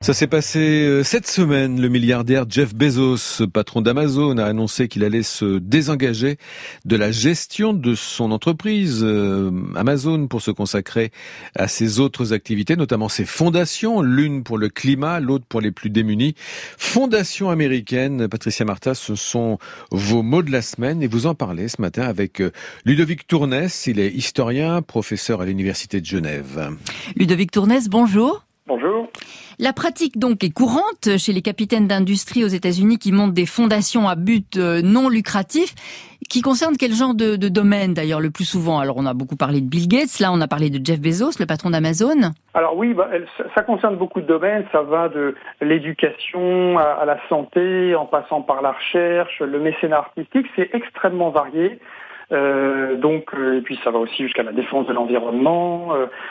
Ça s'est passé cette semaine. Le milliardaire Jeff Bezos, patron d'Amazon, a annoncé qu'il allait se désengager de la gestion de son entreprise Amazon pour se consacrer à ses autres activités, notamment ses fondations, l'une pour le climat, l'autre pour les plus démunis. Fondation américaine, Patricia Martin, ce sont vos mots de la semaine et vous en parlez ce matin avec Ludovic Tournès. Il est historien, professeur à l'Université de Genève. Ludovic Tournès, bonjour. Bonjour. La pratique donc est courante chez les capitaines d'industrie aux États-Unis qui montent des fondations à but non lucratif, qui concernent quel genre de domaine d'ailleurs le plus souvent? Alors on a beaucoup parlé de Bill Gates, là on a parlé de Jeff Bezos, le patron d'Amazon. Alors oui, ça concerne beaucoup de domaines, ça va de l'éducation à la santé, en passant par la recherche, le mécénat artistique, c'est extrêmement varié. Et puis ça va aussi jusqu'à la défense de l'environnement,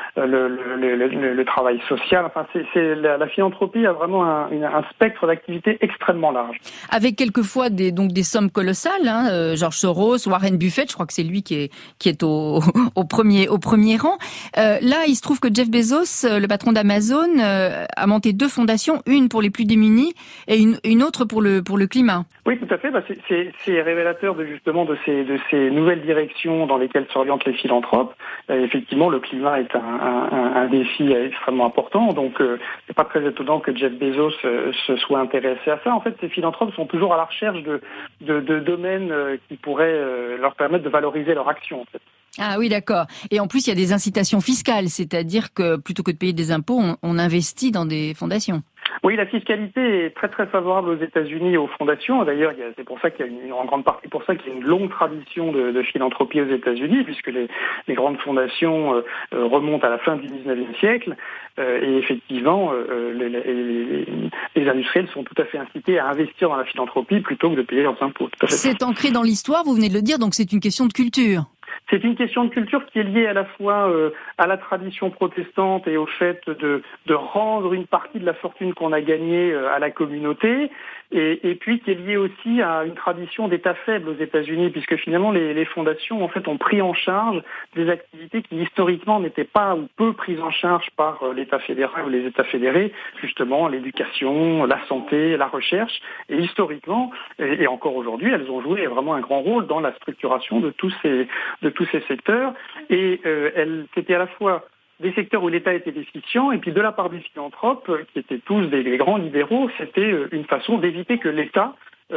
le travail social. Enfin, la philanthropie a vraiment un spectre d'activités extrêmement large. Avec quelquefois des sommes colossales. George Soros, Warren Buffett, je crois que c'est lui qui est au premier rang. Là, il se trouve que Jeff Bezos, le patron d'Amazon, a monté 2 fondations, une pour les plus démunis et une autre pour le climat. Oui, tout à fait. C'est révélateur de ces nouvelles directions dans lesquelles s'orientent les philanthropes. Effectivement, le climat est un défi extrêmement important. Donc, c'est pas très étonnant que Jeff Bezos se soit intéressé à ça. En fait, ces philanthropes sont toujours à la recherche de domaines qui pourraient leur permettre de valoriser leur action. En fait. Ah oui, d'accord. Et en plus, il y a des incitations fiscales, c'est-à-dire que plutôt que de payer des impôts, on investit dans des fondations. Oui, la fiscalité est très très favorable aux États-Unis et aux fondations. D'ailleurs, c'est pour ça qu'il y a en grande partie pour ça qu'il y a une longue tradition de philanthropie aux États-Unis, puisque les grandes fondations remontent à la fin du 19e siècle. Et effectivement, les industriels sont tout à fait incités à investir dans la philanthropie plutôt que de payer leurs impôts. C'est ancré dans l'histoire, vous venez de le dire, donc c'est une question de culture. C'est une question de culture qui est liée à la fois à la tradition protestante et au fait de rendre une partie de la fortune qu'on a gagnée à la communauté, et puis qui est liée aussi à une tradition d'État faible aux États-Unis, puisque finalement les fondations en fait ont pris en charge des activités qui historiquement n'étaient pas ou peu prises en charge par l'État fédéral ou les États fédérés, justement l'éducation, la santé, la recherche, et historiquement et encore aujourd'hui, elles ont joué vraiment un grand rôle dans la structuration de tous ces secteurs, et c'était à la fois des secteurs où l'État était déficient, et puis de la part des philanthropes, qui étaient tous des grands libéraux, c'était une façon d'éviter que l'État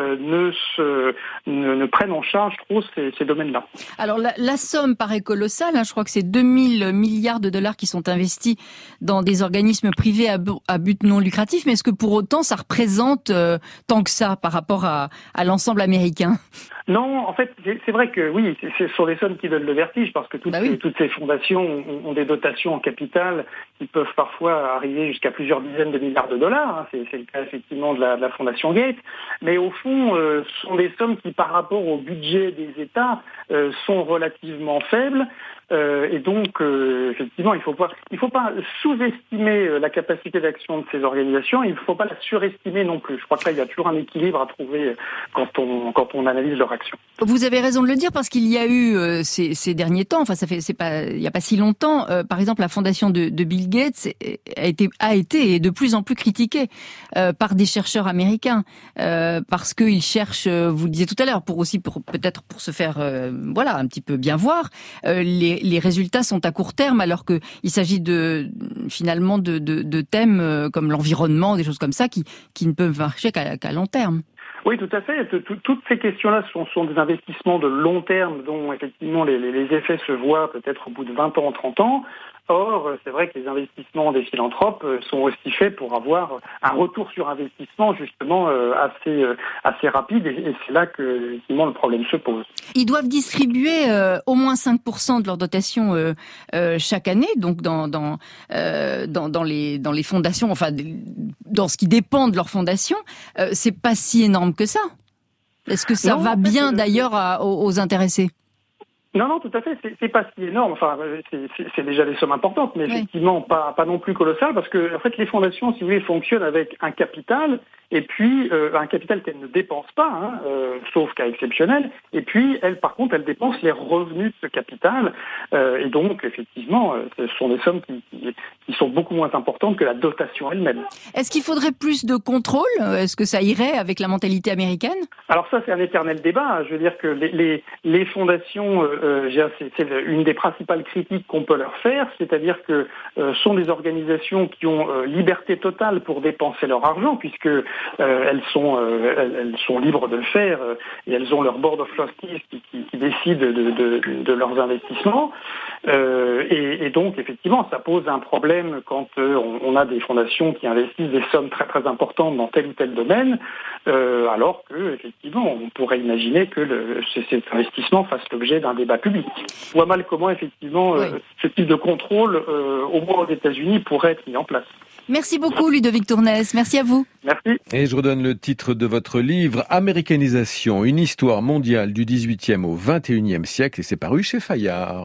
ne prenne en charge trop ces domaines-là. Alors la somme paraît colossale, je crois que c'est 2000 milliards de dollars qui sont investis dans des organismes privés à but non lucratif, mais est-ce que pour autant ça représente tant que ça par rapport à l'ensemble américain? Non, en fait, c'est vrai que oui, ce sont des sommes qui donnent le vertige, parce que toutes ces fondations ont des dotations en capital qui peuvent parfois arriver jusqu'à plusieurs dizaines de milliards de dollars. C'est le cas effectivement de la fondation Gates. Mais au fond, ce sont des sommes qui, par rapport au budget des États, sont relativement faibles. Et donc, effectivement, il faut pas sous-estimer la capacité d'action de ces organisations. Il ne faut pas la surestimer non plus. Je crois que là, il y a toujours un équilibre à trouver quand on analyse leur action. Vous avez raison de le dire, parce qu'il y a eu ces derniers temps, enfin il y a pas si longtemps, par exemple la fondation de Bill Gates a été et est de plus en plus critiquée par des chercheurs américains parce qu'ils cherchent, vous le disiez tout à l'heure, peut-être pour se faire un petit peu bien voir. Les résultats sont à court terme, alors que il s'agit finalement de thèmes comme l'environnement, des choses comme ça qui ne peuvent marcher qu'à long terme. Oui, tout à fait. Toutes ces questions-là sont des investissements de long terme dont effectivement les effets se voient peut-être au bout de 20 ans, 30 ans. Or, c'est vrai que les investissements des philanthropes sont aussi faits pour avoir un retour sur investissement justement assez rapide, et c'est là que effectivement le problème se pose. Ils doivent distribuer au moins 5% de leur dotation chaque année, donc dans les fondations, enfin dans ce qui dépend de leur fondation. C'est pas si énorme que ça. Est-ce que ça va bien d'ailleurs aux intéressés? Non, tout à fait. C'est pas si énorme. Enfin, c'est déjà des sommes importantes, mais effectivement pas non plus colossales, parce que en fait les fondations, si vous voulez, fonctionnent avec un capital, et puis un capital qu'elle ne dépense pas, sauf cas exceptionnel, et puis elle, par contre, elle dépense les revenus de ce capital, et donc, effectivement, ce sont des sommes qui sont beaucoup moins importantes que la dotation elle-même. Est-ce qu'il faudrait plus de contrôle ? Est-ce que ça irait avec la mentalité américaine ? Alors ça, c'est un éternel débat. Je veux dire que les fondations, c'est une des principales critiques qu'on peut leur faire, c'est-à-dire que sont des organisations qui ont liberté totale pour dépenser leur argent, puisque elles sont libres de le faire, et elles ont leur board of trustees qui décide de leurs investissements. Et donc, effectivement, ça pose un problème quand on a des fondations qui investissent des sommes très très importantes dans tel ou tel domaine, alors que, effectivement, on pourrait imaginer que cet investissement fasse l'objet d'un débat public. Je vois mal comment, effectivement, ce type de contrôle, au moins aux États-Unis, pourrait être mis en place. Merci beaucoup, Ludovic Tournès. Merci à vous. Merci. Et je redonne le titre de votre livre, Américanisation, une histoire mondiale du XVIIIe au XXIe siècle, et c'est paru chez Fayard.